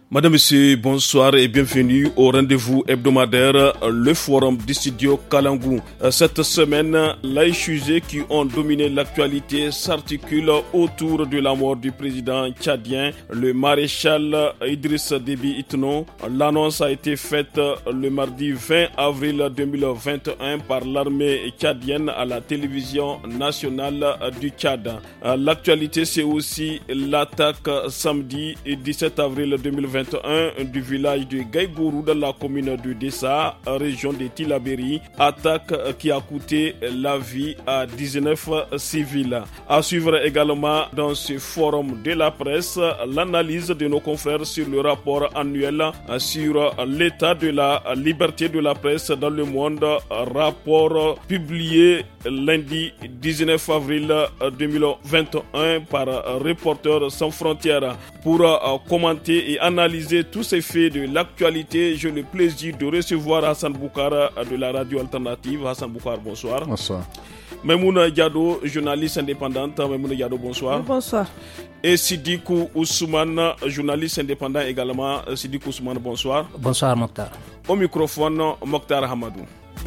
Madame, Monsieur, bonsoir et bienvenue au rendez-vous hebdomadaire, le forum du studio Kalangou. Cette semaine, les sujets qui ont dominé l'actualité s'articulent autour de la mort du président tchadien, le maréchal Idriss Déby Itno. L'annonce a été faite le mardi 20 avril 2021 par l'armée tchadienne à la télévision nationale du Tchad. L'actualité, c'est aussi l'attaque samedi 17 avril 2021 du village de Gaïgourou dans la commune de Dessa, région de Tillabéri, attaque qui a coûté la vie à 19 civils. À suivre également dans ce forum de la presse l'analyse de nos confrères sur le rapport annuel sur l'état de la liberté de la presse dans le monde, rapport publié lundi 19 avril 2021 par Reporters sans frontières. Pour commenter et analyser tous ces faits de l'actualité, j'ai le plaisir de recevoir Hassan Boukar de la radio alternative. Hassan Boukar, bonsoir. Bonsoir. Maimouna Diado, journaliste indépendante. Maimouna Diado, bonsoir. Bonsoir. Et Sidikou Ousmane, journaliste indépendant également. Sidikou Ousmane, bonsoir. Bonsoir Mokhtar. Au microphone, Mokhtar Hamadou.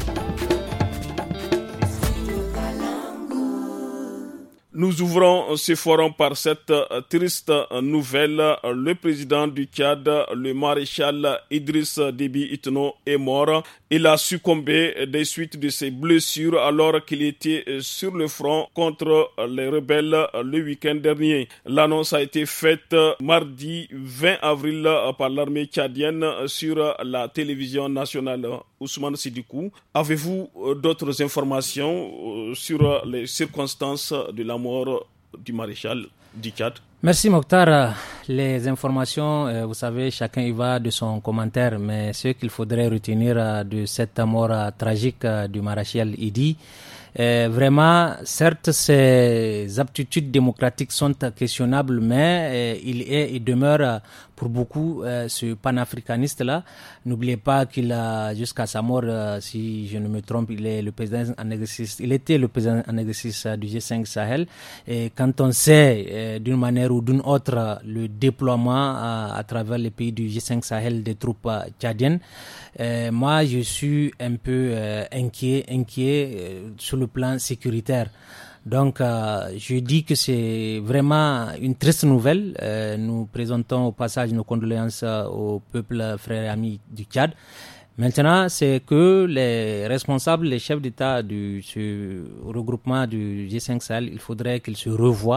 Nous ouvrons ce forum par cette triste nouvelle. Le président du Tchad, le maréchal Idriss Déby Itno, est mort. Il a succombé des suites de ses blessures alors qu'il était sur le front contre les rebelles le week-end dernier. L'annonce a été faite mardi 20 avril par l'armée tchadienne sur la télévision nationale. Ousmane Sidikou, avez-vous d'autres informations sur les circonstances de la mort du maréchal du Tchad? Merci Mokhtar. Les informations, vous savez, chacun y va de son commentaire, mais ce qu'il faudrait retenir de cette mort tragique du maréchal Idi, vraiment, certes, ses aptitudes démocratiques sont questionnables, mais il demeure pour beaucoup ce panafricaniste-là. N'oubliez pas qu'il a, jusqu'à sa mort, si je ne me trompe, il est le président en exercice. Il était le président en exercice du G5 Sahel. Et quand on sait d'une manière ou d'une autre le déploiement à travers les pays du G5 Sahel des troupes tchadiennes, moi je suis un peu inquiet sur le plan sécuritaire. Donc, je dis que c'est vraiment une triste nouvelle. Nous présentons au passage nos condoléances au peuple frère et ami du Tchad. Maintenant, c'est que les responsables, les chefs d'État ce regroupement du G5 Sahel, il faudrait qu'ils se revoient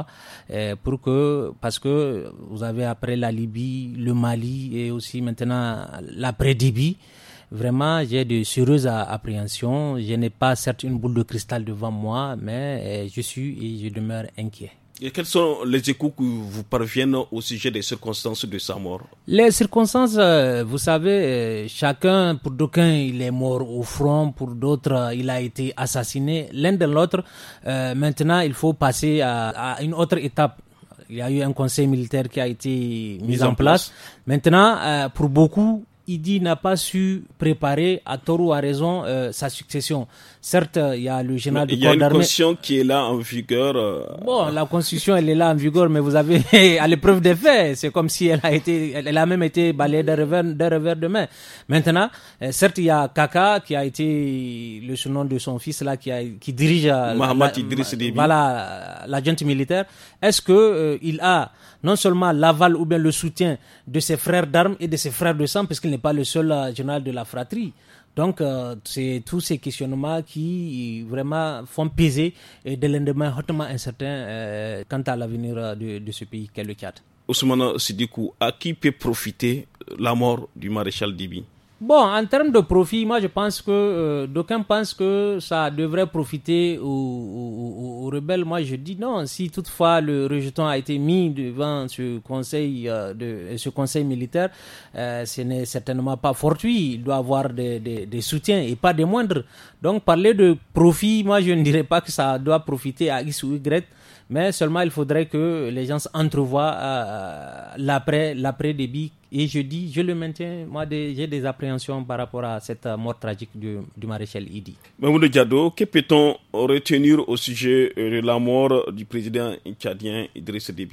parce que vous avez après la Libye, le Mali et aussi maintenant l'après-Libye. Vraiment, j'ai de sérieuses appréhensions. Je n'ai pas certes une boule de cristal devant moi, mais je demeure inquiet. Et quels sont les échos qui vous parviennent au sujet des circonstances de sa mort? Les circonstances, vous savez, chacun, pour d'aucuns, il est mort au front, pour d'autres, il a été assassiné. L'un de l'autre, maintenant, il faut passer à une autre étape. Il y a eu un conseil militaire qui a été mis en place. Maintenant, pour beaucoup, Idi n'a pas su préparer à tort ou à raison sa succession. Certes, il y a le général du corps d'armée. Il y a une constitution qui est là en vigueur. Bon, la constitution, elle est là en vigueur, mais vous avez à l'épreuve des faits. C'est comme si elle a même été balayée d'un revers de main. Maintenant, certes, il y a Kaka qui a été le surnom de son fils là, qui dirige Mohamed Idriss Déby. Voilà, la junte militaire. Est-ce que il a non seulement l'aval ou bien le soutien de ses frères d'armes et de ses frères de sang, parce qu'il n'est pas le seul général de la fratrie. Donc, c'est tous ces questionnements qui vraiment font peser des lendemains hautement incertains quant à l'avenir de ce pays qu'est le Tchad. Ousmane Sidikou, à qui peut profiter la mort du maréchal Déby? Bon, en termes de profit, moi je pense que d'aucuns pensent que ça devrait profiter aux rebelles. Moi je dis non, si toutefois le rejeton a été mis devant ce conseil militaire, ce n'est certainement pas fortuit. Il doit avoir des soutiens et pas des moindres. Donc parler de profit, moi je ne dirais pas que ça doit profiter à X ou Y, mais seulement il faudrait que les gens entrevoient l'après Déby. Et je le maintiens, moi j'ai des appréhensions par rapport à cette mort tragique du maréchal Idi. Mamoudou Diado, que peut-on retenir au sujet de la mort du président tchadien Idriss Déby?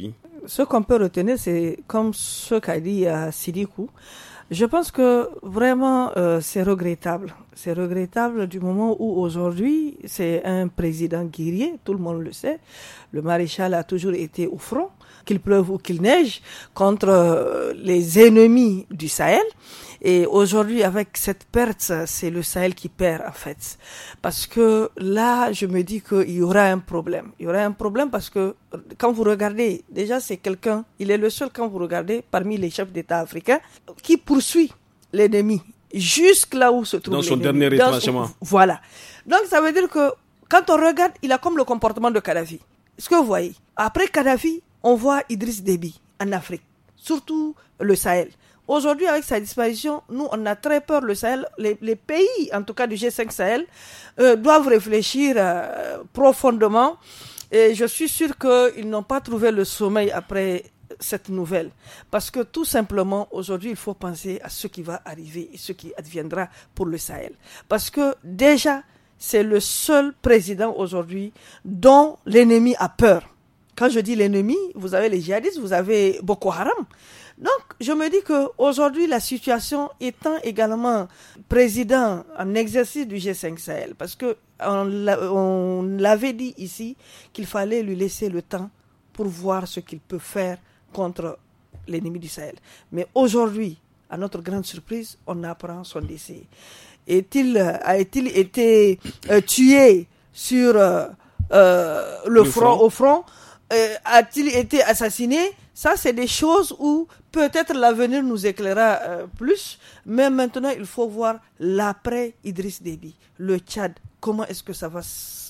Ce qu'on peut retenir, c'est comme ce qu'a dit Sidikou. Je pense que vraiment c'est regrettable. C'est regrettable du moment où aujourd'hui c'est un président guerrier, tout le monde le sait. Le maréchal a toujours été au front, qu'il pleuve ou qu'il neige, contre les ennemis du Sahel. Et aujourd'hui, avec cette perte, c'est le Sahel qui perd en fait. Parce que là, je me dis qu'il y aura un problème. Il y aura un problème parce que quand vous regardez, déjà c'est quelqu'un, il est le seul quand vous regardez parmi les chefs d'État africains qui poursuit l'ennemi jusque là où se trouve dans son l'ennemi. Dernier retranchement. Voilà. Donc ça veut dire que quand on regarde, il a comme le comportement de Kadhafi. Est-ce que vous voyez? Après Kadhafi, on voit Idriss Déby en Afrique, surtout le Sahel. Aujourd'hui, avec sa disparition, nous, on a très peur. Le Sahel, les pays, en tout cas du G5 Sahel, doivent réfléchir profondément. Et je suis sûr qu'ils n'ont pas trouvé le sommeil après cette nouvelle. Parce que tout simplement, aujourd'hui, il faut penser à ce qui va arriver et ce qui adviendra pour le Sahel. Parce que déjà, c'est le seul président aujourd'hui dont l'ennemi a peur. Quand je dis l'ennemi, vous avez les djihadistes, vous avez Boko Haram. Donc, je me dis qu'aujourd'hui, la situation étant également président en exercice du G5 Sahel, parce qu'on l'avait dit ici qu'il fallait lui laisser le temps pour voir ce qu'il peut faire contre l'ennemi du Sahel. Mais aujourd'hui, à notre grande surprise, on apprend son décès. A-t-il été tué sur le front, au front? A-t-il été assassiné? Ça, c'est des choses où peut-être l'avenir nous éclairera plus. Mais maintenant, il faut voir l'après Idriss Déby, le Tchad. Comment est-ce que ça va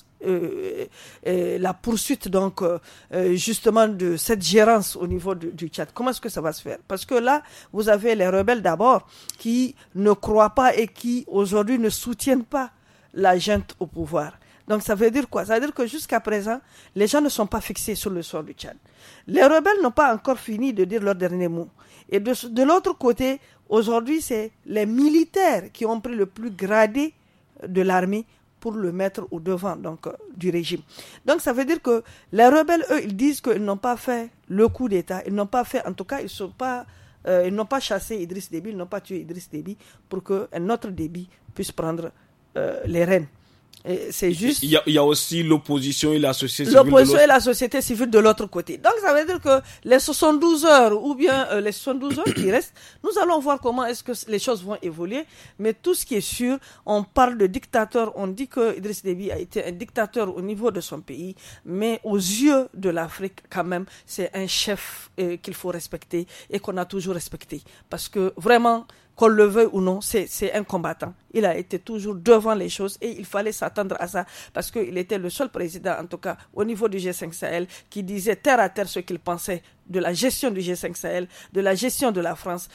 la poursuite donc justement de cette gérance au niveau du Tchad? Comment est-ce que ça va se faire? Parce que là, vous avez les rebelles d'abord qui ne croient pas et qui aujourd'hui ne soutiennent pas la junte au pouvoir. Donc ça veut dire quoi? Ça veut dire que jusqu'à présent, les gens ne sont pas fixés sur le sort du Tchad. Les rebelles n'ont pas encore fini de dire leur dernier mot. Et de l'autre côté, aujourd'hui, c'est les militaires qui ont pris le plus gradé de l'armée pour le mettre au devant donc, du régime. Donc ça veut dire que les rebelles, eux, ils disent qu'ils n'ont pas fait le coup d'État. Ils n'ont pas fait, en tout cas, ils n'ont pas chassé Idriss Déby, ils n'ont pas tué Idriss Déby pour qu'un autre Déby puisse prendre les rênes. Et c'est juste. Il y a aussi l'opposition et la société civile. L'opposition et la société civile de l'autre côté. Donc ça veut dire que les 72 heures ou bien les 72 heures qui restent, nous allons voir comment est-ce que les choses vont évoluer. Mais tout ce qui est sûr, on parle de dictateur, on dit que Idriss Déby a été un dictateur au niveau de son pays, mais aux yeux de l'Afrique quand même, c'est un chef qu'il faut respecter et qu'on a toujours respecté. Parce que vraiment, qu'on le veuille ou non, c'est un combattant. Il a été toujours devant les choses et il fallait s'attendre à ça parce qu'il était le seul président, en tout cas au niveau du G5 Sahel, qui disait terre à terre ce qu'il pensait de la gestion du G5 Sahel, de la gestion de la France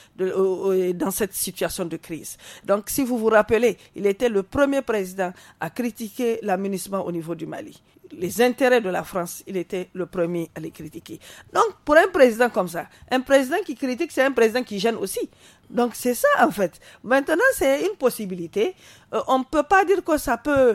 dans cette situation de crise. Donc si vous vous rappelez, il était le premier président à critiquer l'aménagement au niveau du Mali. Les intérêts de la France, il était le premier à les critiquer. Donc, pour un président comme ça, un président qui critique, c'est un président qui gêne aussi. Donc, c'est ça, en fait. Maintenant, c'est une possibilité. On ne peut pas dire que ça peut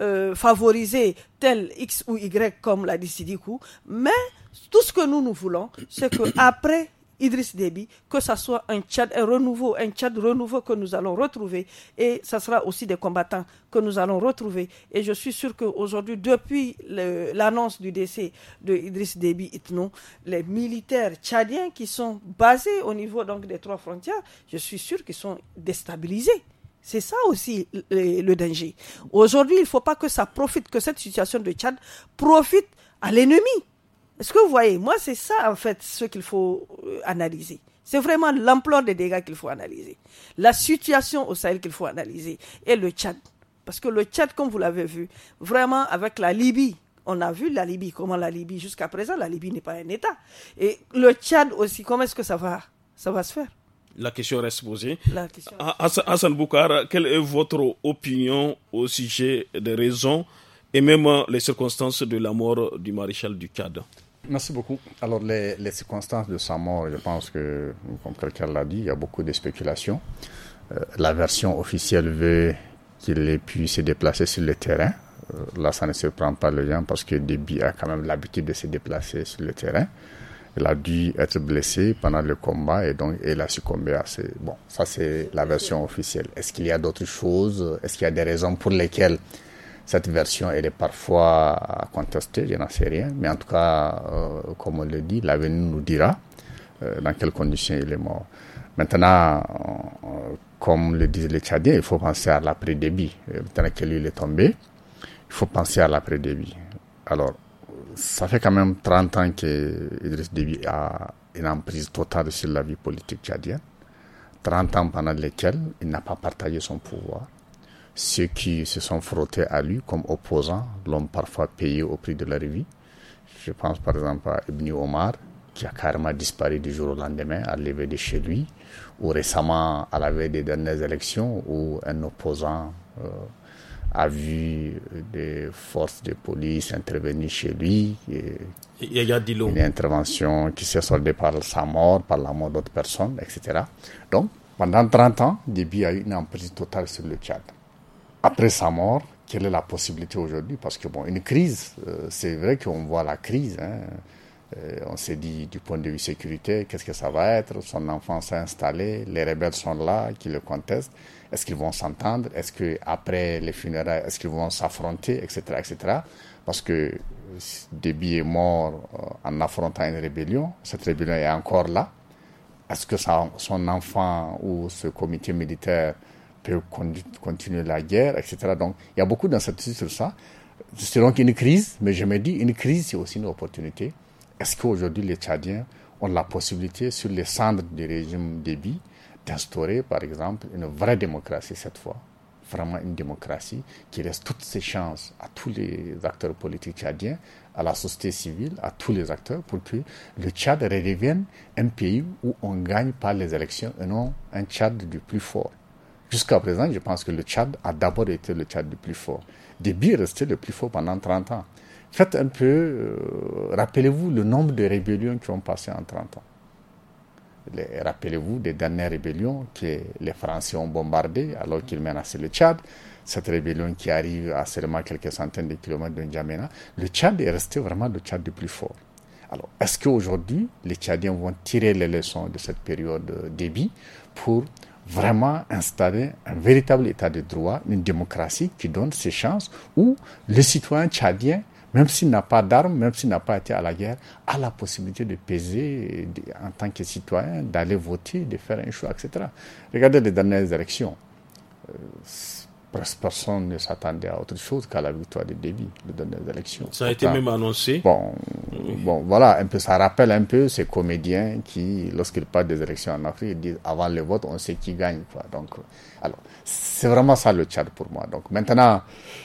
favoriser tel X ou Y, comme l'a dit Sidikou, mais tout ce que nous voulons, c'est qu'après Idriss Déby, que ça soit un Tchad renouveau que nous allons retrouver, et ça sera aussi des combattants que nous allons retrouver. Et je suis sûr qu'aujourd'hui, depuis l'annonce du décès de Idriss Déby Itno, les militaires tchadiens qui sont basés au niveau donc des 3 frontières, je suis sûr qu'ils sont déstabilisés. C'est ça aussi le danger. Aujourd'hui, il ne faut pas que cette situation de Tchad profite à l'ennemi. Est-ce que vous voyez? Moi, c'est ça, en fait, ce qu'il faut analyser. C'est vraiment l'ampleur des dégâts qu'il faut analyser. La situation au Sahel qu'il faut analyser. Et le Tchad. Parce que le Tchad, comme vous l'avez vu, vraiment, avec la Libye, on a vu la Libye, comment la Libye, jusqu'à présent, la Libye n'est pas un État. Et le Tchad aussi, comment est-ce que ça va se faire? La question reste posée. Hassan Boukar, quelle est votre opinion au sujet des raisons et même les circonstances de la mort du maréchal du Tchad? Merci beaucoup. Alors, les circonstances de sa mort, je pense que, comme quelqu'un l'a dit, il y a beaucoup de spéculations. La version officielle veut qu'il ait pu se déplacer sur le terrain. Là, ça ne surprend pas les gens parce que Déby a quand même l'habitude de se déplacer sur le terrain. Il a dû être blessé pendant le combat et donc il a succombé à ces... Bon, ça c'est la version officielle. Est-ce qu'il y a d'autres choses? Est-ce qu'il y a des raisons pour lesquelles cette version elle est parfois contestée? Je n'en sais rien. Mais en tout cas, comme on le dit, l'avenir nous dira dans quelles conditions il est mort. Maintenant, comme le disent les Tchadiens, il faut penser à l'après-débit. Maintenant que lui il est tombé, il faut penser à l'après-débit. Alors, ça fait quand même 30 ans que Idriss Déby a une emprise totale sur la vie politique tchadienne. 30 ans pendant lesquels il n'a pas partagé son pouvoir. Ceux qui se sont frottés à lui comme opposants l'ont parfois payé au prix de leur vie. Je pense par exemple à Ibn Omar, qui a carrément disparu du jour au lendemain à lever de chez lui, ou récemment à la veille des dernières élections où un opposant a vu des forces de police intervenir chez lui. Une intervention qui s'est soldée par sa mort, par la mort d'autres personnes, etc. Donc, pendant 30 ans, Déby a eu une emprise totale sur le Tchad. Après sa mort, quelle est la possibilité aujourd'hui? Parce que, bon, une crise, c'est vrai qu'on voit la crise, on s'est dit du point de vue sécurité, qu'est-ce que ça va être? Son enfant s'est installé, les rebelles sont là, qui le contestent. Est-ce qu'ils vont s'entendre? Est-ce qu'après les funérailles, est-ce qu'ils vont s'affronter, etc., etc. Parce que Déby est mort en affrontant une rébellion. Cette rébellion est encore là. Est-ce que son enfant ou ce comité militaire peut continuer la guerre, etc. Donc, il y a beaucoup d'incertitudes sur ça. C'est donc une crise, mais je me dis, une crise, c'est aussi une opportunité. Est-ce qu'aujourd'hui, les Tchadiens ont la possibilité, sur les cendres du régime Déby, d'instaurer, par exemple, une vraie démocratie cette fois, vraiment une démocratie qui laisse toutes ses chances à tous les acteurs politiques tchadiens, à la société civile, à tous les acteurs, pour que le Tchad redevienne un pays où on gagne par les élections et non un Tchad du plus fort. Jusqu'à présent, je pense que le Tchad a d'abord été le Tchad du plus fort. Déby est resté le plus fort pendant 30 ans. Faites un peu, rappelez-vous le nombre de rébellions qui ont passé en 30 ans. Rappelez-vous des dernières rébellions que les Français ont bombardées alors qu'ils menaçaient le Tchad. Cette rébellion qui arrive à seulement quelques centaines de kilomètres de N'Djamena. Le Tchad est resté vraiment le Tchad le plus fort. Alors, est-ce qu'aujourd'hui, les Tchadiens vont tirer les leçons de cette période Déby pour vraiment installer un véritable état de droit, une démocratie qui donne ses chances où le citoyen tchadien, même s'il n'a pas d'armes, même s'il n'a pas été à la guerre, a la possibilité de peser en tant que citoyen, d'aller voter, de faire un choix, etc. Regardez les dernières élections. Presque personne ne s'attendait à autre chose qu'à la victoire de Déby, les dernières élections. Ça a été même annoncé. Bon, voilà, un peu, ça rappelle un peu ces comédiens qui, lorsqu'ils parlent des élections en Afrique, ils disent avant le vote, on sait qui gagne, quoi. Donc, alors, c'est vraiment ça le Tchad pour moi. Donc, maintenant,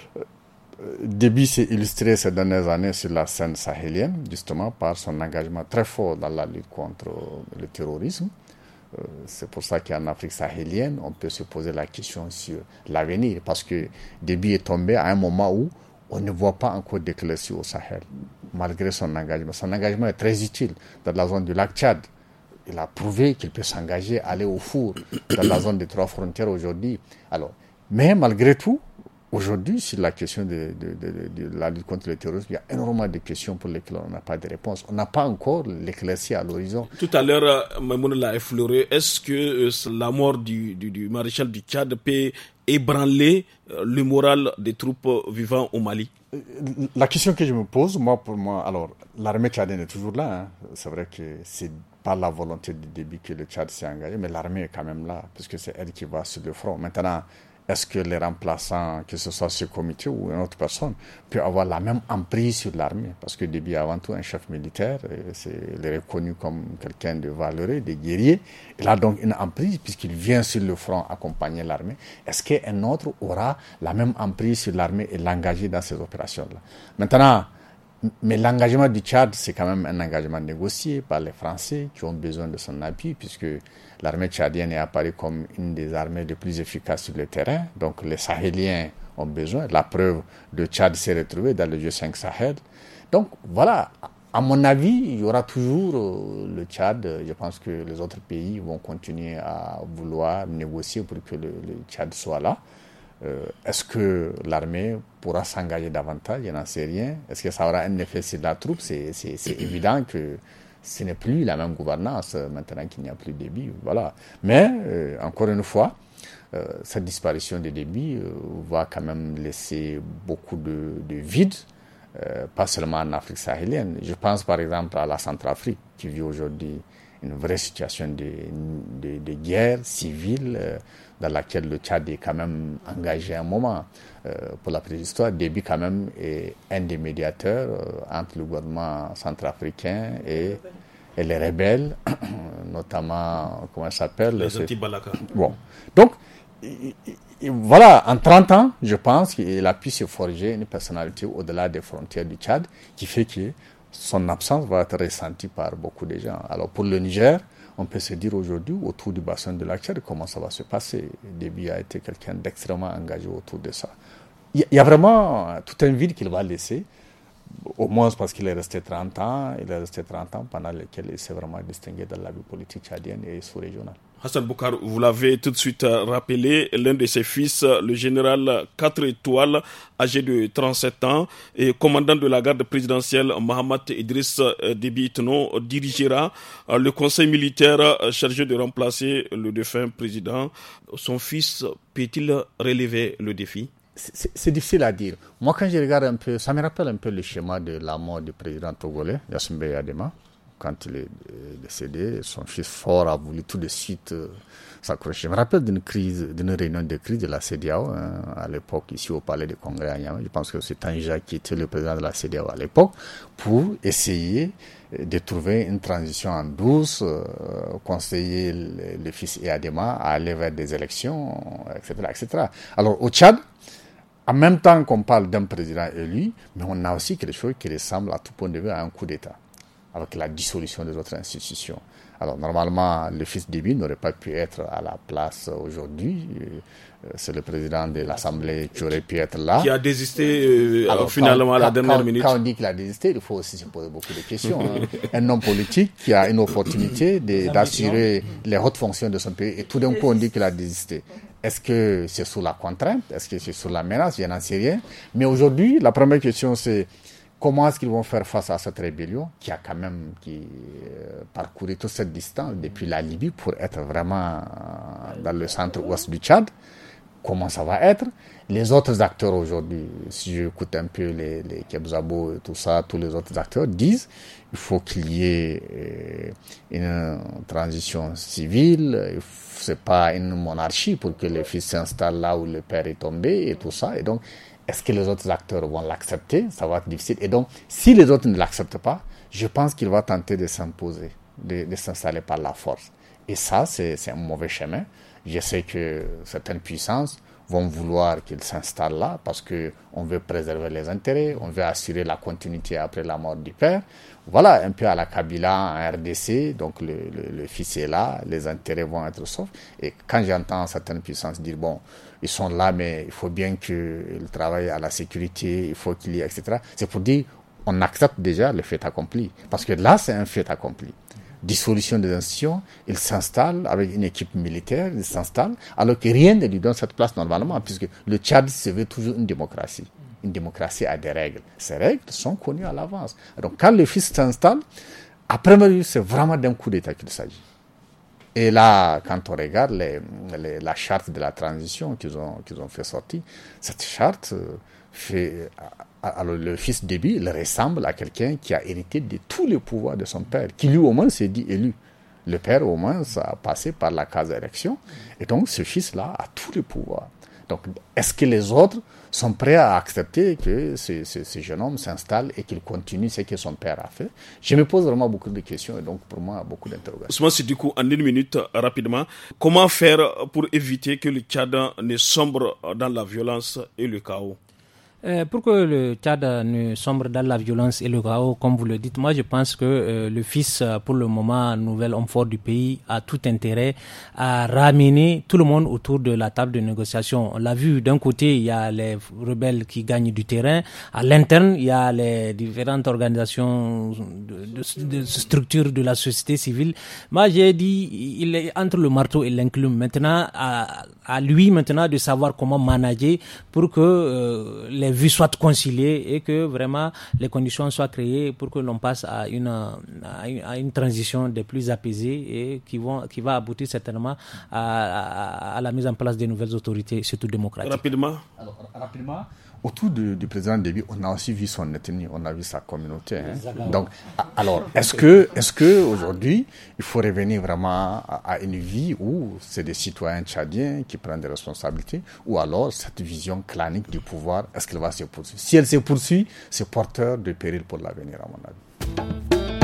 Déby s'est illustré ces dernières années sur la scène sahélienne, justement par son engagement très fort dans la lutte contre le terrorisme. C'est pour ça qu'en Afrique sahélienne, on peut se poser la question sur l'avenir, parce que Déby est tombé à un moment où on ne voit pas encore d'éclaircies au Sahel, malgré son engagement. Son engagement est très utile dans la zone du lac Tchad. Il a prouvé qu'il peut s'engager, aller au four dans la zone des 3 frontières aujourd'hui. Alors, mais malgré tout, aujourd'hui, sur la question de la lutte contre le terrorisme, il y a énormément de questions pour lesquelles on n'a pas de réponse. On n'a pas encore l'éclaircie à l'horizon. Tout à l'heure, Maïmouna l'a effleuré. Est-ce que la mort du maréchal du Tchad peut ébranler le moral des troupes vivant au Mali? La question que je me pose, pour moi, alors, l'armée tchadienne est toujours là. C'est vrai que c'est par la volonté du Déby que le Tchad s'est engagé, mais l'armée est quand même là, puisque c'est elle qui va sur le front. Maintenant, est-ce que les remplaçants, que ce soit ce comité ou une autre personne, peut avoir la même emprise sur l'armée? Parce que Déby est avant tout un chef militaire, il est reconnu comme quelqu'un de valeureux, de guerrier. Il a donc une emprise puisqu'il vient sur le front accompagner l'armée. Est-ce qu'un autre aura la même emprise sur l'armée et l'engager dans ces opérations-là? Maintenant, mais l'engagement du Tchad, c'est quand même un engagement négocié par les Français qui ont besoin de son appui, puisque l'armée tchadienne est apparue comme une des armées les plus efficaces sur le terrain. Donc les Sahéliens ont besoin. La preuve, le Tchad s'est retrouvé dans le G5 Sahel. Donc voilà, à mon avis, il y aura toujours le Tchad. Je pense que les autres pays vont continuer à vouloir négocier pour que le Tchad soit là. Est-ce que l'armée pourra s'engager davantage? Je n'en sais rien. Est-ce que ça aura un effet sur la troupe? C'est évident que ce n'est plus la même gouvernance maintenant qu'il n'y a plus Déby. Voilà. Mais, encore une fois, cette disparition de Déby va quand même laisser beaucoup de vide, pas seulement en Afrique sahélienne. Je pense par exemple à la Centrafrique, qui vit aujourd'hui une vraie situation de guerre civile dans laquelle le Tchad est quand même engagé un moment. Pour la petite histoire, Déby quand même est un des médiateurs entre le gouvernement centrafricain et les rebelles, notamment, comment ça s'appelle? Les anti-Balaka. Bon. Donc, voilà, en 30 ans, je pense qu'il a pu se forger une personnalité au-delà des frontières du Tchad qui fait que son absence va être ressentie par beaucoup de gens. Alors pour le Niger, on peut se dire aujourd'hui, autour du bassin de la Tchad, comment ça va se passer. Déby a été quelqu'un d'extrêmement engagé autour de ça. Il y a vraiment tout un vide qu'il va laisser, au moins parce qu'il est resté 30 ans. Il est resté 30 ans pendant lesquels il s'est vraiment distingué dans la vie politique tchadienne et sous-régionale. Hassan Boukar, vous l'avez tout de suite rappelé, l'un de ses fils, le général 4 étoiles, âgé de 37 ans, et commandant de la garde présidentielle, Mohamed Idriss Déby Itno, dirigera le conseil militaire chargé de remplacer le défunt président. Son fils peut-il relever le défi? C'est difficile à dire. Moi, quand je regarde un peu, ça me rappelle un peu le schéma de la mort du président togolais, Yassine Beyadema. Quand il est décédé, son fils fort a voulu tout de suite s'accrocher. Je me rappelle d'une réunion de crise de la CEDEAO, à l'époque, ici au Palais des Congrès à Niamey. Je pense que c'est Tanja qui était le président de la CEDEAO à l'époque, pour essayer de trouver une transition en douce, conseiller le fils Eyadema à aller vers des élections, etc., etc. Alors, au Tchad, en même temps qu'on parle d'un président élu, mais on a aussi quelque chose qui ressemble à tout point de vue à un coup d'État, avec la dissolution des autres institutions. Alors, normalement, le fils Déby n'aurait pas pu être à la place aujourd'hui. C'est le président de l'Assemblée qui aurait pu être là. Qui a désisté finalement à la dernière minute. Quand on dit qu'il a désisté, il faut aussi se poser beaucoup de questions. Un homme politique qui a une opportunité d'assurer les hautes fonctions de son pays, et tout d'un coup on dit qu'il a désisté. Est-ce que c'est sous la contrainte? Est-ce que c'est sous la menace? Je n'en sais rien. Mais aujourd'hui, la première question, c'est comment est-ce qu'ils vont faire face à cette rébellion qui a quand même parcouru toute cette distance depuis la Libye pour être vraiment dans le centre-ouest du Tchad? Comment ça va être? Les autres acteurs aujourd'hui, si j'écoute un peu les Kebzabo et tout ça, tous les autres acteurs disent il faut qu'il y ait une transition civile, c'est pas une monarchie pour que le fils s'installe là où le père est tombé et tout ça. Et donc, est-ce que les autres acteurs vont l'accepter? Ça va être difficile. Et donc, si les autres ne l'acceptent pas, je pense qu'il va tenter de s'imposer, de s'installer par la force. Et ça, c'est un mauvais chemin. Je sais que certaines puissances vont vouloir qu'il s'installe là parce qu'on veut préserver les intérêts, on veut assurer la continuité après la mort du père. Voilà, un peu à la Kabila en RDC, donc le fils est là, les intérêts vont être saufs. Et quand j'entends certaines puissances dire, bon, ils sont là, mais il faut bien qu'ils travaillent à la sécurité, il faut qu'il y ait, etc. C'est pour dire, on accepte déjà le fait accompli. Parce que là, c'est un fait accompli. Dissolution des institutions, il s'installe avec une équipe militaire, il s'installe, alors que rien ne lui donne cette place normalement, puisque le Tchad se veut toujours une démocratie. Une démocratie a des règles. Ces règles sont connues à l'avance. Donc quand le fils s'installe, à première vue, c'est vraiment d'un coup d'État qu'il s'agit. Et là, quand on regarde la charte de la transition qu'ils ont fait sortir, cette charte fait... Alors le fils Déby, il ressemble à quelqu'un qui a hérité de tous les pouvoirs de son père, qui lui au moins s'est dit élu. Le père au moins a passé par la case élection, et donc ce fils-là a tous les pouvoirs. Donc est-ce que les autres sont prêts à accepter que ce jeune homme s'installe et qu'il continue ce que son père a fait? Je me pose vraiment beaucoup de questions et donc pour moi beaucoup d'interrogations. Ousmane Siddikou, en une minute rapidement, comment faire pour éviter que le Tchad ne sombre dans la violence et le chaos? Pour que le Tchad ne sombre dans la violence et le chaos, comme vous le dites, moi je pense que le fils, pour le moment, nouvel homme fort du pays, a tout intérêt à ramener tout le monde autour de la table de négociation. On l'a vu, d'un côté, il y a les rebelles qui gagnent du terrain. À l'interne, il y a les différentes organisations de structures de la société civile. Moi, j'ai dit, il est entre le marteau et l'enclume. Maintenant, à lui maintenant de savoir comment manager pour que les les vues soient conciliées et que vraiment les conditions soient créées pour que l'on passe à une transition des plus apaisée et qui va aboutir certainement à la mise en place des nouvelles autorités, surtout démocratiques. Rapidement. Alors, autour du président Déby, on a aussi vu son ethnie, on a vu sa communauté. Donc, alors, est-ce que aujourd'hui, il faut revenir vraiment à une vie où c'est des citoyens tchadiens qui prennent des responsabilités, ou alors cette vision clanique du pouvoir, est-ce qu'elle va se poursuivre? Si elle se poursuit, c'est porteur de péril pour l'avenir, à mon avis.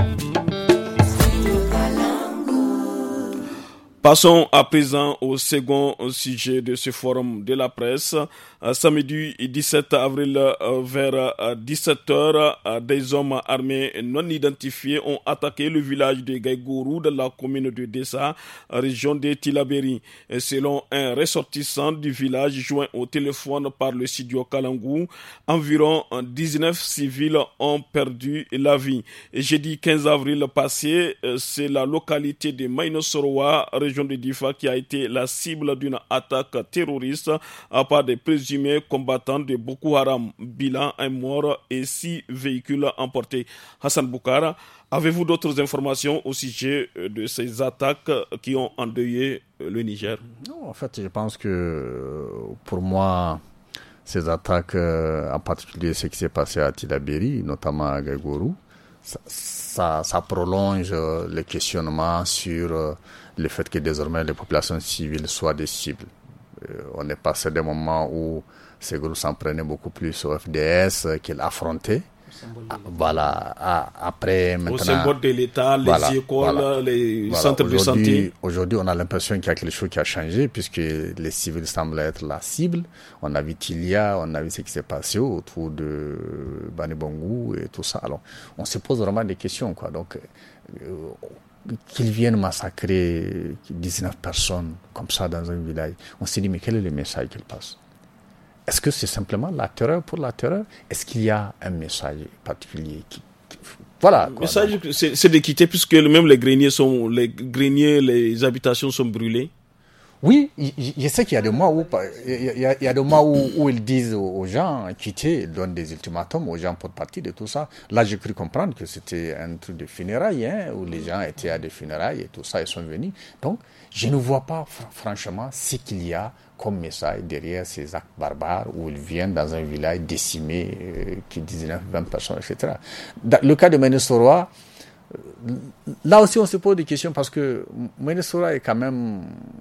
Passons à présent au second sujet de ce forum de la presse. Samedi 17 avril vers 17h, des hommes armés non identifiés ont attaqué le village de Gaïgourou dans la commune de Dessa, région de Tillabéri. Selon un ressortissant du village joint au téléphone par le studio Kalangou, environ 19 civils ont perdu la vie. Jeudi 15 avril passé, c'est la localité de Mainosoroa, région de Difa, qui a été la cible d'une attaque terroriste par des présumés combattants de Boko Haram. Bilan, un mort et 6 véhicules emportés. Hassan Boukara, avez-vous d'autres informations au sujet de ces attaques qui ont endeuillé le Niger? Non, en fait, je pense que pour moi, ces attaques, en particulier ce qui s'est passé à Tillabéri, notamment à Gaïgourou, ça prolonge le questionnement sur le fait que désormais les populations civiles soient des cibles. On est passé des moments où ces groupes s'en prenaient beaucoup plus au FDS qu'ils affrontaient. Voilà, après maintenant... Au symbole de l'État, les écoles, les centres de santé. Aujourd'hui, on a l'impression qu'il y a quelque chose qui a changé puisque les civils semblent être la cible. On a vu Tilia, on a vu ce qui s'est passé autour de Bani Bangou et tout ça. Alors, on se pose vraiment des questions, quoi. Donc, qu'ils viennent massacrer 19 personnes comme ça dans un village, on s'est dit, mais quel est le message qu'ils passent? Est-ce que c'est simplement la terreur pour la terreur? Est-ce qu'il y a un message particulier Voilà. Le message, c'est de quitter, puisque même les greniers, les habitations sont brûlées. Oui, je sais qu'il y a des mois où ils disent aux gens quitter, ils donnent des ultimatums aux gens pour partir de tout ça. Là, j'ai cru comprendre que c'était un truc de funérailles, où les gens étaient à des funérailles et tout ça, ils sont venus. Donc, je ne vois pas franchement ce qu'il y a comme message derrière ces actes barbares où ils viennent dans un village décimé, qui 19-20 personnes, etc. Dans le cas de Mainosoroa, là aussi on se pose des questions parce que Mainosoroa est quand même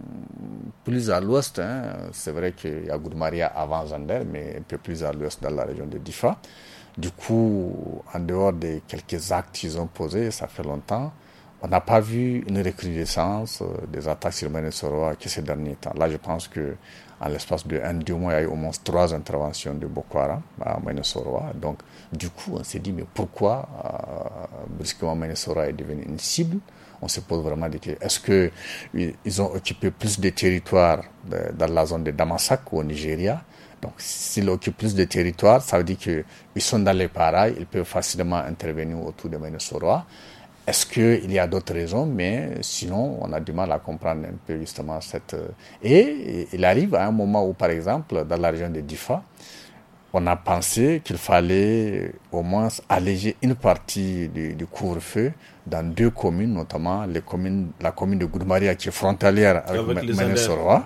plus à l'ouest. C'est vrai qu'il y a Goudmaria avant Zander, mais un peu plus à l'ouest dans la région de Difa. Du coup, en dehors de quelques actes qu'ils ont posés, ça fait longtemps, on n'a pas vu une recrudescence des attaques sur Mainosoroa que ces derniers temps. Là, je pense que en l'espace de 1-2 mois, il y a eu au moins 3 interventions de Boko Haram à Mainosoroa. Donc, du coup, on s'est dit, mais pourquoi brusquement Mainosoroa est devenu une cible? On se pose vraiment des questions. Est-ce qu'ils ont occupé plus de territoires dans la zone de Damasak ou au Nigeria? Donc, s'ils occupent plus de territoires, ça veut dire qu'ils sont dans les parages, ils peuvent facilement intervenir autour de Mainosoroa. Est-ce qu'il y a d'autres raisons? Mais sinon, on a du mal à comprendre un peu justement cette... Et il arrive à un moment où, par exemple, dans la région de Difa, on a pensé qu'il fallait au moins alléger une partie du couvre-feu dans 2 communes, notamment la commune de Goudmaria qui est frontalière avec Mainosoroa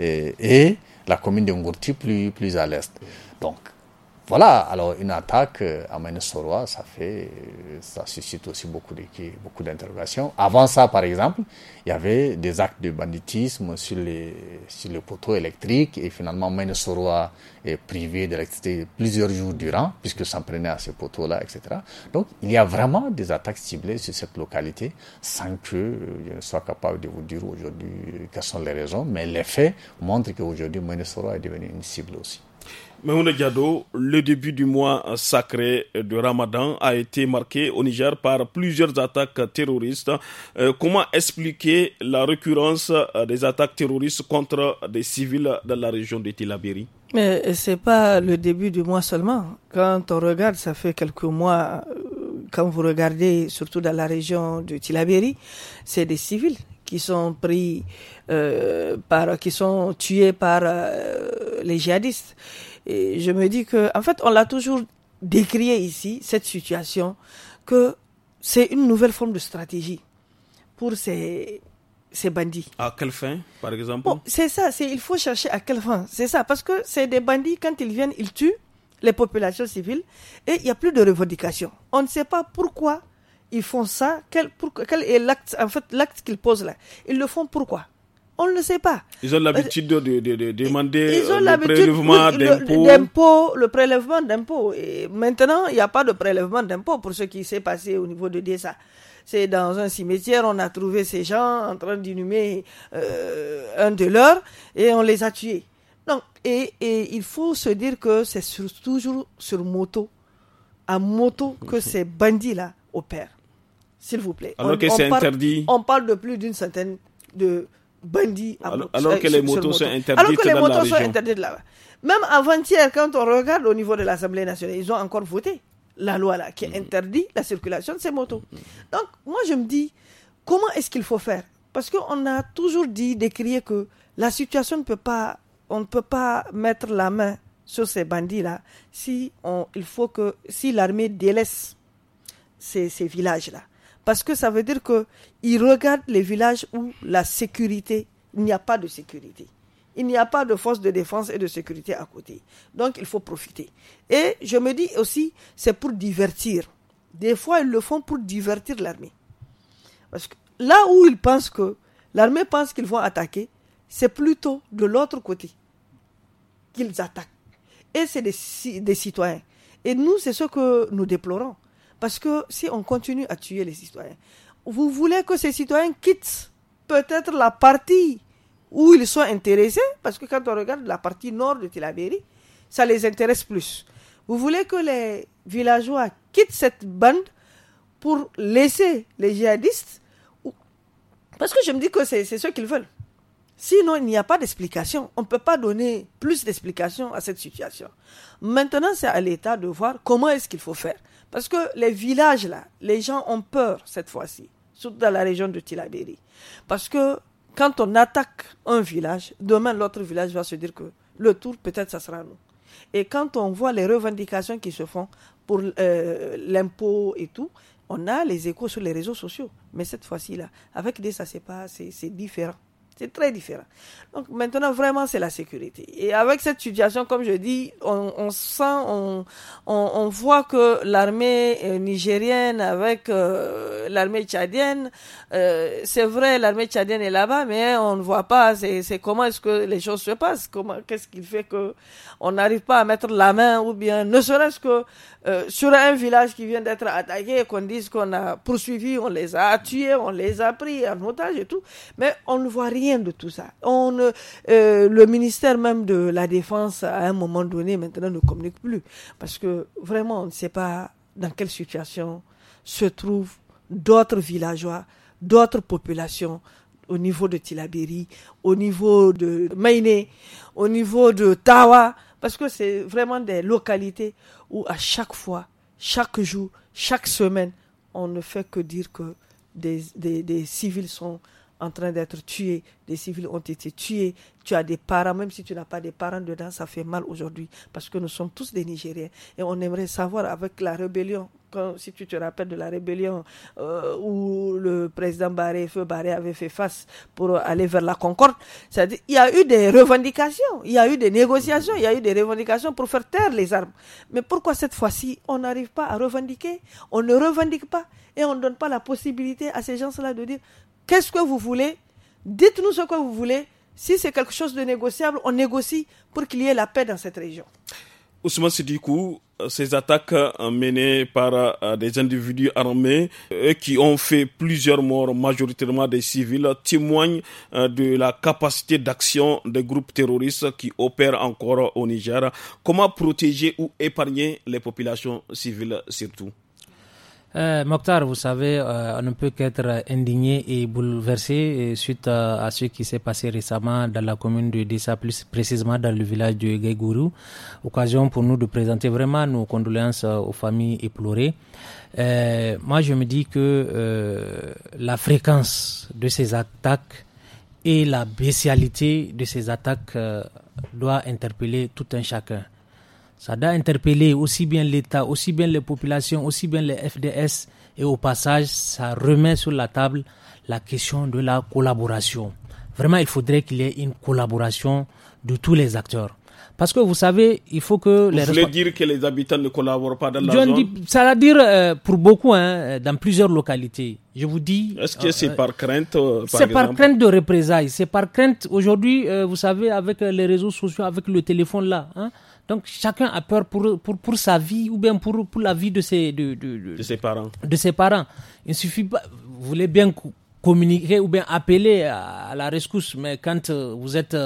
et la commune de Ngourti plus à l'est. Donc, voilà, alors une attaque à Mainosoroa, ça suscite aussi beaucoup d'interrogations. Avant ça, par exemple, il y avait des actes de banditisme sur les poteaux électriques et finalement Mainosoroa est privé d'électricité plusieurs jours durant puisque s'en prenait à ces poteaux-là, etc. Donc, il y a vraiment des attaques ciblées sur cette localité sans que je ne sois capable de vous dire aujourd'hui quelles sont les raisons, mais les faits montrent qu'aujourd'hui Mainosoroa est devenu une cible aussi. Maimouna Diado, le début du mois sacré de Ramadan a été marqué au Niger par plusieurs attaques terroristes. Comment expliquer la récurrence des attaques terroristes contre des civils dans la région de Tillabéri? Mais c'est pas le début du mois seulement. Quand on regarde, ça fait quelques mois, quand vous regardez surtout dans la région de Tillabéri, c'est des civils qui sont pris qui sont tués par les djihadistes. Et je me dis que, en fait, on l'a toujours décrié ici, cette situation, que c'est une nouvelle forme de stratégie pour ces bandits. À quelle fin, par exemple? Bon, c'est ça, il faut chercher à quelle fin. C'est ça, parce que c'est des bandits, quand ils viennent, ils tuent les populations civiles et il n'y a plus de revendication. On ne sait pas pourquoi ils font ça, quel est l'acte, en fait, l'acte qu'ils posent là. Ils le font pourquoi? On ne le sait pas. Ils ont l'habitude de demander le prélèvement d'impôts. Le prélèvement d'impôts. Et maintenant, il n'y a pas de prélèvement d'impôts pour ce qui s'est passé au niveau de Dessa. C'est dans un cimetière, on a trouvé ces gens en train d'inhumer un de leurs et on les a tués. Donc, et il faut se dire que c'est toujours sur moto, à moto, que ces bandits-là opèrent. S'il vous plaît. Alors que c'est interdit. On parle de plus d'une centaine de bandits. Alors que les motos sont interdites dans la région. Alors que les motos sont interdites là-bas. Même avant-hier, quand on regarde au niveau de l'Assemblée nationale, ils ont encore voté la loi là, qui interdit la circulation de ces motos. Donc, moi, je me dis, comment est-ce qu'il faut faire? Parce qu'on a toujours décrié que la situation on ne peut pas mettre la main sur ces bandits-là si l'armée délaisse ces villages-là. Parce que ça veut dire qu'ils regardent les villages où la sécurité, il n'y a pas de sécurité. Il n'y a pas de force de défense et de sécurité à côté. Donc, il faut profiter. Et je me dis aussi, c'est pour divertir. Des fois, ils le font pour divertir l'armée. Parce que là où l'armée pense qu'ils vont attaquer, c'est plutôt de l'autre côté qu'ils attaquent. Et c'est des citoyens. Et nous, c'est ce que nous déplorons. Parce que si on continue à tuer les citoyens, vous voulez que ces citoyens quittent peut-être la partie où ils sont intéressés, parce que quand on regarde la partie nord de Tillabéri, ça les intéresse plus. Vous voulez que les villageois quittent cette bande pour laisser les djihadistes, parce que je me dis que c'est ce qu'ils veulent. Sinon, il n'y a pas d'explication. On ne peut pas donner plus d'explications à cette situation. Maintenant, c'est à l'État de voir comment est-ce qu'il faut faire. Parce que les villages, là, les gens ont peur cette fois-ci, surtout dans la région de Tillabéri. Parce que quand on attaque un village, demain, l'autre village va se dire que le tour, peut-être, ça sera nous. Et quand on voit les revendications qui se font pour l'impôt et tout, on a les échos sur les réseaux sociaux. Mais cette fois-ci, là, avec des ça, c'est différent. C'est très différent. Donc maintenant, vraiment, c'est la sécurité. Et avec cette situation, comme je dis, on sent, on voit que l'armée nigérienne avec l'armée tchadienne, c'est vrai, l'armée tchadienne est là-bas, mais on ne voit pas c'est comment est-ce que les choses se passent. Qu'est-ce qui fait que on n'arrive pas à mettre la main, ou bien ne serait-ce que sur un village qui vient d'être attaqué, qu'on dise qu'on a poursuivi, on les a tués, on les a pris en otage et tout, mais on ne voit rien de tout ça. Le ministère même de la Défense, à un moment donné, maintenant ne communique plus, parce que vraiment, on ne sait pas dans quelle situation se trouvent d'autres villageois, d'autres populations, au niveau de Tillabéri, au niveau de Maïné, au niveau de Tawa, parce que c'est vraiment des localités où à chaque fois, chaque jour, chaque semaine, on ne fait que dire que des civils sont en train d'être tués, des civils ont été tués, tu as des parents, même si tu n'as pas des parents dedans, ça fait mal aujourd'hui, parce que nous sommes tous des Nigériens, et on aimerait savoir avec la rébellion, si tu te rappelles de la rébellion où le président Feu Barré avait fait face pour aller vers la concorde, c'est-à-dire il y a eu des revendications, il y a eu des négociations, il y a eu des revendications pour faire taire les armes. Mais pourquoi cette fois-ci, on n'arrive pas à revendiquer, on ne revendique pas, et on ne donne pas la possibilité à ces gens-là de dire qu'est-ce que vous voulez, dites-nous ce que vous voulez. Si c'est quelque chose de négociable, on négocie pour qu'il y ait la paix dans cette région. Ousmane Sidikou, ces attaques menées par des individus armés qui ont fait plusieurs morts, majoritairement des civils, témoignent de la capacité d'action des groupes terroristes qui opèrent encore au Niger. Comment protéger ou épargner les populations civiles surtout? Mokhtar, vous savez, on ne peut qu'être indigné et bouleversé suite à ce qui s'est passé récemment dans la commune de Dessa, plus précisément dans le village de Gaïgourou. Occasion pour nous de présenter vraiment nos condoléances aux familles éplorées. Moi, je me dis que la fréquence de ces attaques et la bestialité de ces attaques doit interpeller tout un chacun. Ça doit interpeller aussi bien l'État, aussi bien les populations, aussi bien les FDS. Et au passage, ça remet sur la table la question de la collaboration. Vraiment, il faudrait qu'il y ait une collaboration de tous les acteurs. Parce que vous savez, il faut que... Vous voulez dire que les habitants ne collaborent pas dans la zone? Ça veut dire pour beaucoup, dans plusieurs localités. Je vous dis... Est-ce que c'est par crainte, c'est par crainte de représailles. C'est par crainte, aujourd'hui, vous savez, avec les réseaux sociaux, avec le téléphone là, donc chacun a peur pour sa vie ou bien pour la vie de ses parents. De ses parents. Il ne suffit pas... Vous voulez bien communiquer ou bien appeler à la rescousse, mais quand vous êtes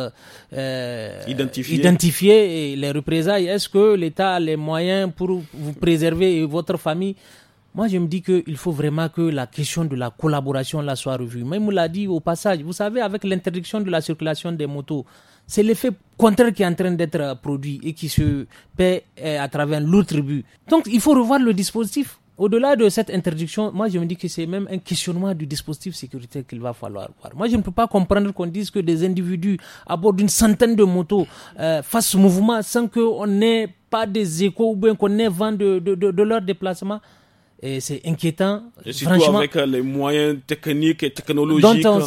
identifié et les représailles, est-ce que l'État a les moyens pour vous préserver et votre famille? Moi, je me dis qu'il faut vraiment que la question de la collaboration là soit revue. Même on l'a dit au passage, vous savez, avec l'interdiction de la circulation des motos, c'est l'effet contraire qui est en train d'être produit et qui se paie à travers l'autre tribut. Donc, il faut revoir le dispositif. Au-delà de cette interdiction, moi je me dis que c'est même un questionnement du dispositif sécuritaire qu'il va falloir voir. Moi je ne peux pas comprendre qu'on dise que des individus à bord d'une centaine de motos fassent ce mouvement sans qu'on n'ait pas des échos ou bien qu'on ait vent de leur déplacement. Et c'est inquiétant. Et surtout franchement, avec les moyens techniques et technologiques dont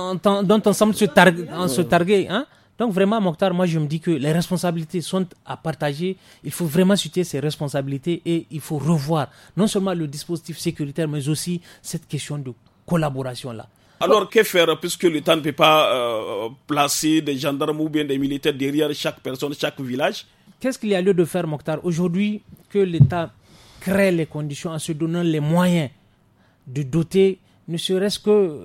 on semble se targuer. Donc vraiment, Mokhtar, moi je me dis que les responsabilités sont à partager. Il faut vraiment situer ces responsabilités et il faut revoir non seulement le dispositif sécuritaire, mais aussi cette question de collaboration-là. Alors que faire puisque l'État ne peut pas placer des gendarmes ou bien des militaires derrière chaque personne, chaque village? Qu'est-ce qu'il y a lieu de faire, Mokhtar? Aujourd'hui, que l'État crée les conditions en se donnant les moyens de doter ne serait-ce que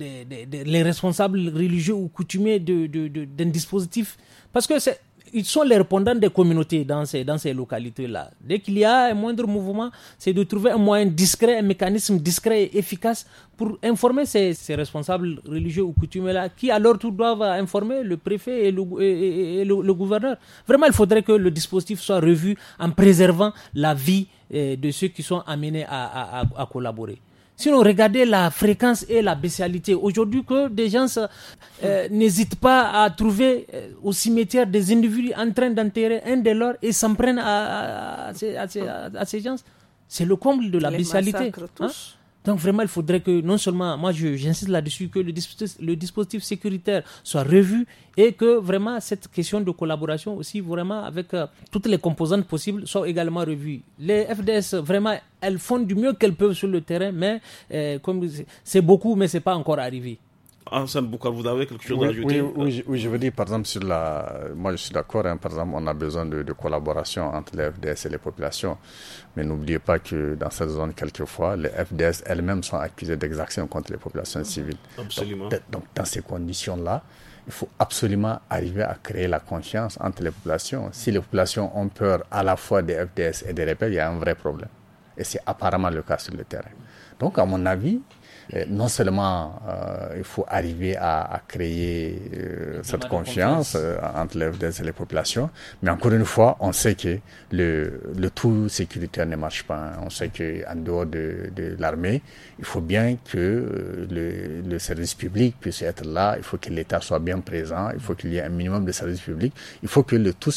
les responsables religieux ou coutumiers d'un dispositif. Parce que ils sont les répondants des communautés dans ces localités-là. Dès qu'il y a un moindre mouvement, c'est de trouver un moyen discret, un mécanisme discret et efficace pour informer ces responsables religieux ou coutumiers-là, qui à leur tour doivent informer le préfet et le gouverneur. Vraiment, il faudrait que le dispositif soit revu en préservant la vie de ceux qui sont amenés à collaborer. Sinon, regardez la fréquence et la bestialité. Aujourd'hui, que des gens n'hésitent pas à trouver au cimetière des individus en train d'enterrer un de leurs et s'en prennent à ces gens. C'est le comble de la bestialité. Donc vraiment, il faudrait que non seulement, moi j'insiste là-dessus, que le dispositif sécuritaire soit revu et que vraiment cette question de collaboration aussi, vraiment avec toutes les composantes possibles, soit également revue. Les FDS, vraiment, elles font du mieux qu'elles peuvent sur le terrain, mais comme c'est beaucoup, mais c'est pas encore arrivé. Hassane Boukar, vous avez quelque chose à ajouter? Oui, je veux dire, par exemple, moi je suis d'accord, par exemple, on a besoin de collaboration entre les FDS et les populations, mais n'oubliez pas que dans cette zone, quelquefois, les FDS elles-mêmes sont accusées d'exactions contre les populations civiles. Absolument. Donc dans ces conditions-là, il faut absolument arriver à créer la confiance entre les populations. Si les populations ont peur à la fois des FDS et des rebelles, il y a un vrai problème. Et c'est apparemment le cas sur le terrain. Donc, à mon avis, non seulement il faut arriver à créer cette confiance entre les FDS et les populations, mais encore une fois, on sait que le tout sécuritaire ne marche pas. On sait qu'en dehors de l'armée, il faut bien que le service public puisse être là, il faut que l'État soit bien présent, il faut qu'il y ait un minimum de services publics, il faut que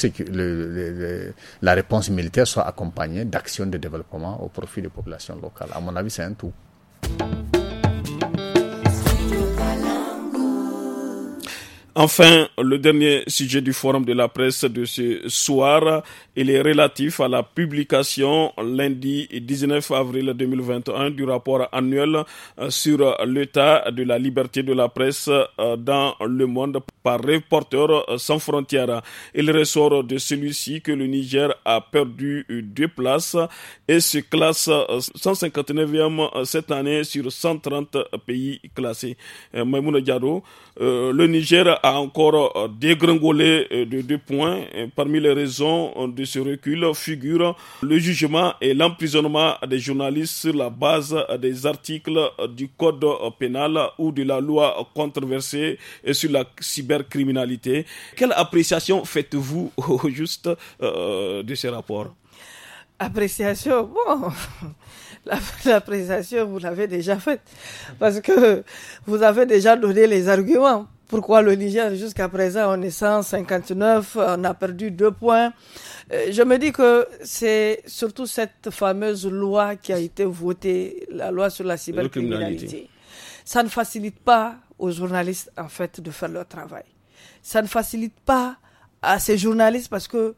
la réponse militaire soit accompagnée d'actions de développement au profit des populations locales. À mon avis, c'est un tout. Enfin, le dernier sujet du forum de la presse de ce soir, il est relatif à la publication lundi 19 avril 2021 du rapport annuel sur l'état de la liberté de la presse dans le monde par Reporters sans frontières. Il ressort de celui-ci que le Niger a perdu 2 places et se classe 159e cette année sur 130 pays classés. Maïmouna Diado, le Niger a encore dégringolé de 2 points. Parmi les raisons de ce recul figurent le jugement et l'emprisonnement des journalistes sur la base des articles du code pénal ou de la loi controversée sur la cybercriminalité. Quelle appréciation faites-vous au juste de ces rapports? Appréciation, bon, l'appréciation, vous l'avez déjà faite, parce que vous avez déjà donné les arguments. pourquoi le Niger, jusqu'à présent, on est 159, on a perdu 2 points. Je me dis que c'est surtout cette fameuse loi qui a été votée, la loi sur la cybercriminalité. Ça ne facilite pas aux journalistes, en fait, de faire leur travail. Ça ne facilite pas à ces journalistes parce que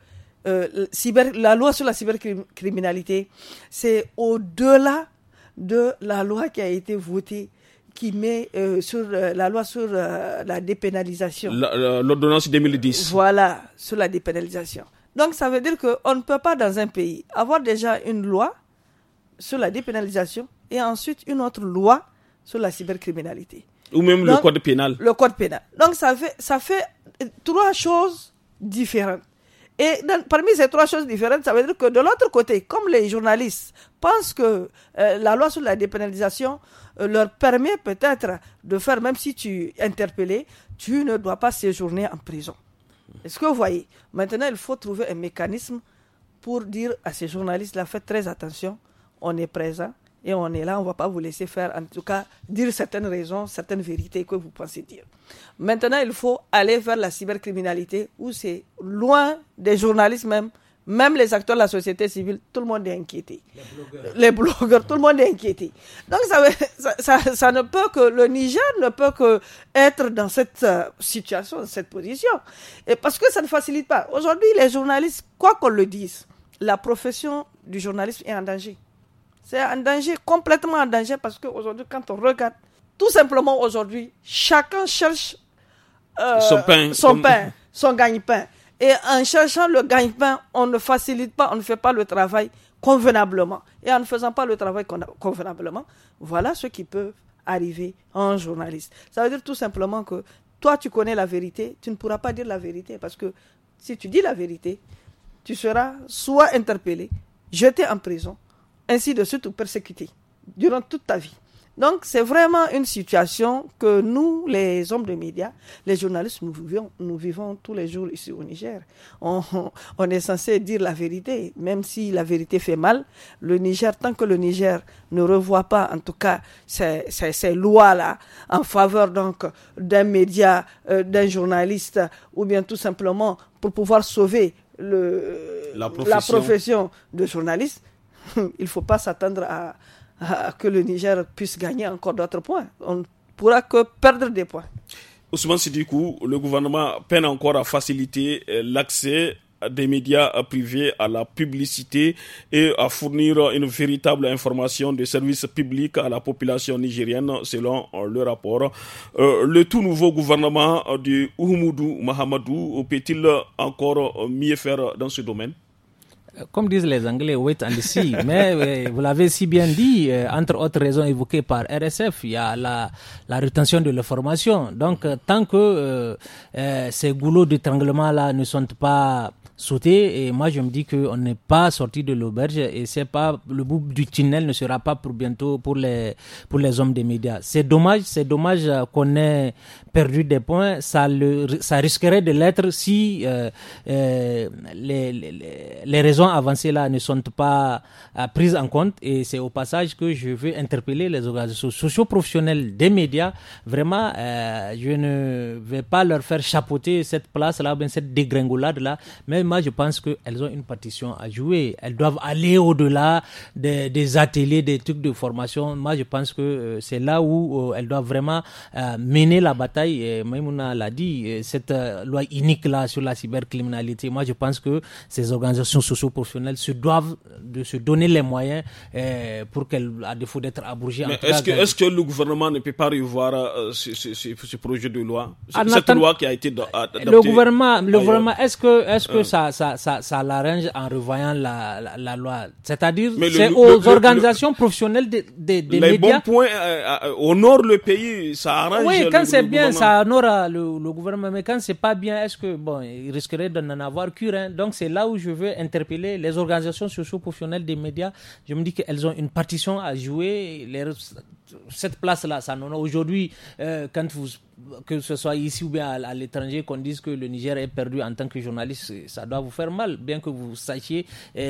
la loi sur la cybercriminalité, c'est au-delà de la loi qui a été votée, qui met sur la loi sur la dépénalisation. L'ordonnance 2010. Voilà, sur la dépénalisation. Donc, ça veut dire qu'on ne peut pas, dans un pays, avoir déjà une loi sur la dépénalisation et ensuite une autre loi sur la cybercriminalité. Ou même le code pénal. Le code pénal. Donc, ça fait 3 choses différentes. Et parmi ces 3 choses différentes, ça veut dire que de l'autre côté, comme les journalistes pensent que la loi sur la dépénalisation leur permet peut-être de faire, même si tu es interpellé, tu ne dois pas séjourner en prison. Est-ce que vous voyez? Maintenant, il faut trouver un mécanisme pour dire à ces journalistes-là, faites très attention, on est présent et on est là, on ne va pas vous laisser faire, en tout cas, dire certaines raisons, certaines vérités que vous pensez dire. Maintenant, il faut aller vers la cybercriminalité où c'est loin des journalistes même les acteurs de la société civile, tout le monde est inquiété. Les blogueurs, tout le monde est inquiété. Donc, ça ne peut que, le Niger ne peut que être dans cette situation, dans cette position. Et parce que ça ne facilite pas. Aujourd'hui, les journalistes, quoi qu'on le dise, la profession du journalisme est en danger. C'est en danger, complètement en danger, parce qu'aujourd'hui, quand on regarde, tout simplement aujourd'hui, chacun cherche son pain, son gagne-pain. Et en cherchant le gagne-pain, on ne facilite pas, on ne fait pas le travail convenablement. Et en ne faisant pas le travail convenablement, voilà ce qui peut arriver à un journaliste. Ça veut dire tout simplement que toi, tu connais la vérité, tu ne pourras pas dire la vérité, parce que si tu dis la vérité, tu seras soit interpellé, jeté en prison, ainsi de suite, ou persécuté durant toute ta vie. Donc, c'est vraiment une situation que nous, les hommes de médias, les journalistes, nous vivons tous les jours ici au Niger. On est censé dire la vérité, même si la vérité fait mal. Le Niger, tant que le Niger ne revoit pas, en tout cas, ces lois-là en faveur donc d'un média, d'un journaliste, ou bien tout simplement pour pouvoir sauver la profession de journaliste, il ne faut pas s'attendre à que le Niger puisse gagner encore d'autres points. On ne pourra que perdre des points. Ousmane Sidikou, le gouvernement peine encore à faciliter l'accès des médias privés à la publicité et à fournir une véritable information de services publics à la population nigérienne, selon le rapport. Le tout nouveau gouvernement de Oumoudou Mahamadou peut-il encore mieux faire dans ce domaine? Comme disent les Anglais, wait and see. Mais vous l'avez si bien dit, entre autres raisons évoquées par RSF, il y a la rétention de l'information. Donc, tant que ces goulots d'étranglement-là ne sont pas sautés, et moi je me dis qu'on n'est pas sorti de l'auberge et c'est pas, le bout du tunnel ne sera pas pour bientôt pour les hommes des médias. C'est dommage qu'on ait perdu des points. Ça risquerait de l'être si les raisons avancées là ne sont pas prises en compte, et c'est au passage que je veux interpeller les organisations socio-professionnelles des médias. Vraiment, je ne vais pas leur faire chapeauter cette place là, bien cette dégringolade là, mais moi je pense qu'elles ont une partition à jouer. Elles doivent aller au-delà des ateliers, des trucs de formation. Moi je pense que c'est là où elles doivent vraiment mener la bataille. Et Maïmouna l'a dit, cette loi unique là sur la cybercriminalité, moi je pense que ces organisations socio-professionnelles se doivent de se donner les moyens pour qu'elles, à défaut d'être abrogées. Mais est-ce que le gouvernement ne peut pas revoir ce projet de loi, cette loi qui a été adoptée? Le gouvernement, est-ce que ça l'arrange en revoyant la loi? C'est-à-dire, c'est aux organisations professionnelles des médias. Les bons points honorent le pays, ça arrange. Oui, quand c'est bien, ça honore le gouvernement, mais quand c'est pas bien, est-ce que il risquerait de n'en avoir qu'une, hein? Donc c'est là où je veux interpeller les organisations socio-professionnelles des médias. Je me dis qu'elles ont une partition à jouer. Cette place-là, ça n'en a aujourd'hui. Quand vous que ce soit ici ou bien à l'étranger, qu'on dise que le Niger est perdu en tant que journaliste, ça doit vous faire mal, bien que vous sachiez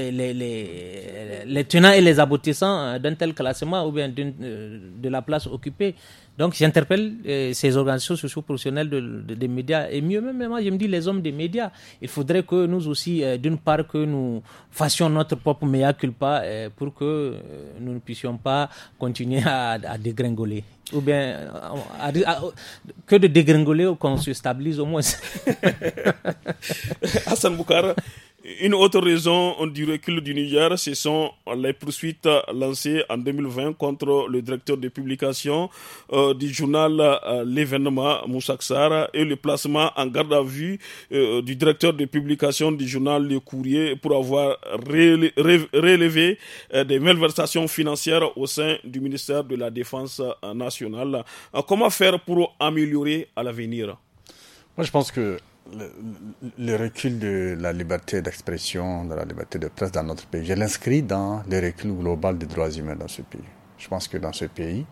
les tenants et les aboutissants d'un tel classement ou bien de la place occupée. Donc j'interpelle ces organisations socio-professionnelles des médias, et mieux même, moi je me dis les hommes des médias. Il faudrait que nous aussi, d'une part, que nous fassions notre propre mea culpa pour que nous ne puissions pas continuer à dégringoler. Ou bien que de dégringoler, qu'on se stabilise au moins. Hassan Boukar, une autre raison du recul du Niger, ce sont les poursuites lancées en 2020 contre le directeur de publication du journal L'événement, Moussa Ksara, et le placement en garde à vue du directeur de publication du journal Le Courrier pour avoir relevé des malversations financières au sein du ministère de la Défense nationale. Comment faire pour améliorer à l'avenir? Moi, je pense que le recul de la liberté d'expression, de la liberté de presse dans notre pays, je l'inscris dans le recul global des droits humains dans ce pays. Je pense que dans ce pays,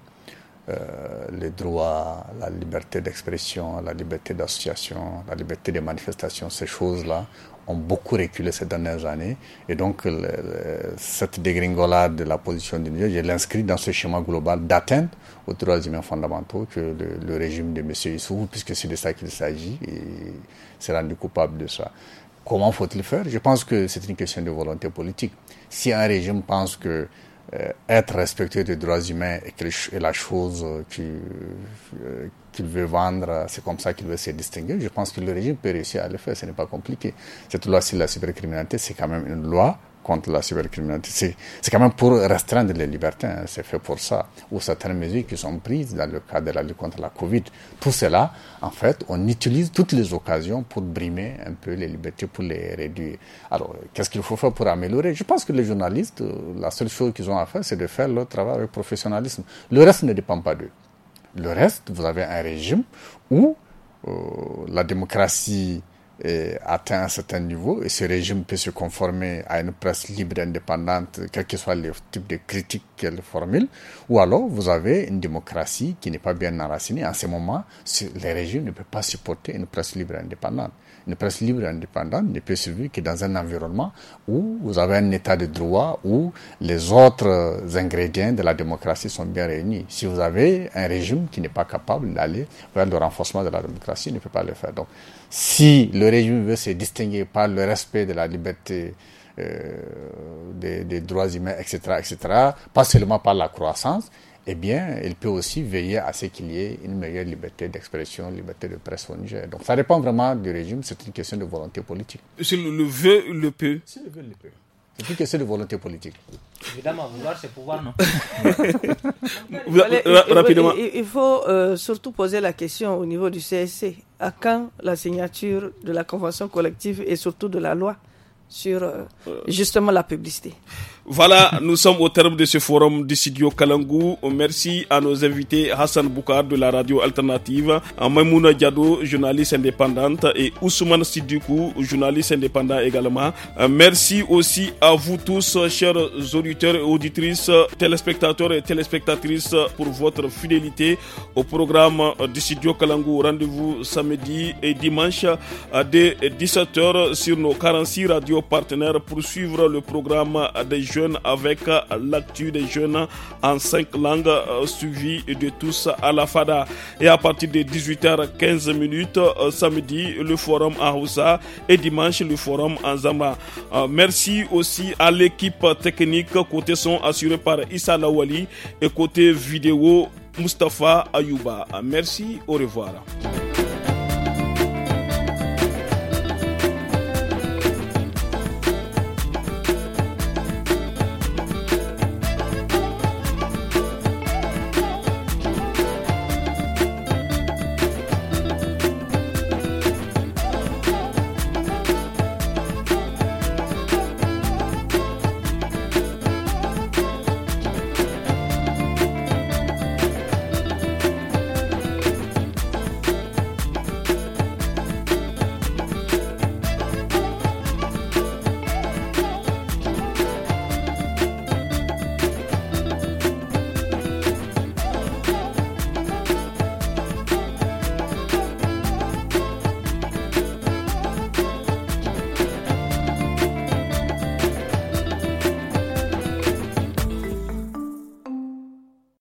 les droits, la liberté d'expression, la liberté d'association, la liberté de manifestation, ces choses-là ont beaucoup reculé ces dernières années. Et donc, cette dégringolade de la position du Niger, je l'inscris dans ce schéma global d'atteinte aux droits humains fondamentaux que le régime de M. Issou, puisque c'est de ça qu'il s'agit, s'est rendu coupable de ça. Comment faut-il faire? Je pense que c'est une question de volonté politique. Si un régime pense que être respectueux des droits humains est la chose qu'il veut vendre, c'est comme ça qu'il veut se distinguer, je pense que le régime peut réussir à le faire, ce n'est pas compliqué. Cette loi sur la cybercriminalité, c'est quand même une loi contre la cybercriminalité. C'est quand même pour restreindre les libertés, hein, c'est fait pour ça. Ou certaines mesures qui sont prises dans le cadre de la lutte contre la Covid. Tout cela, en fait, on utilise toutes les occasions pour brimer un peu les libertés, pour les réduire. Alors, qu'est-ce qu'il faut faire pour améliorer? Je pense que les journalistes, la seule chose qu'ils ont à faire, c'est de faire leur travail avec professionnalisme. Le reste ne dépend pas d'eux. Le reste, vous avez un régime où la démocratie atteint un certain niveau et ce régime peut se conformer à une presse libre et indépendante, quel que soit le type de critiques qu'elle formule, ou alors vous avez une démocratie qui n'est pas bien enracinée. En ce moment, le régime ne peut pas supporter une presse libre et indépendante. Une presse libre et indépendante ne peut survivre que dans un environnement où vous avez un état de droit, où les autres ingrédients de la démocratie sont bien réunis. Si vous avez un régime qui n'est pas capable d'aller vers le renforcement de la démocratie, il ne peut pas le faire. Donc, si le régime veut se distinguer par le respect de la liberté des droits humains, etc., pas seulement par la croissance, eh bien, il peut aussi veiller à ce qu'il y ait une meilleure liberté d'expression, liberté de presse au Niger. Donc, ça dépend vraiment du régime, c'est une question de volonté politique. C'est le veut, le peut. C'est le veut, le peut. C'est une question de volonté politique. Évidemment, vouloir, c'est pouvoir, non? Rapidement. Il faut surtout poser la question au niveau du CSC. À quand la signature de la convention collective et surtout de la loi sur justement la publicité? Voilà, nous sommes au terme de ce forum du studio Kalangou. Merci à nos invités Hassan Boukar de la radio alternative, Maimouna Diado, journaliste indépendante, et Ousmane Siddikou, journaliste indépendant également. Merci aussi à vous tous, chers auditeurs et auditrices, téléspectateurs et téléspectatrices, pour votre fidélité au programme du studio Kalangou. Rendez-vous samedi et dimanche dès 17h sur nos 46 radios partenaires pour suivre le programme des jeunes avec l'actu des jeunes en 5 langues suivi de tous à la FADA. Et à partir de 18h15 samedi, le forum en Hausa et dimanche le forum en Zama. Merci aussi à l'équipe technique côté son assuré par Issa Lawali et côté vidéo Mustafa Ayouba. Merci, au revoir.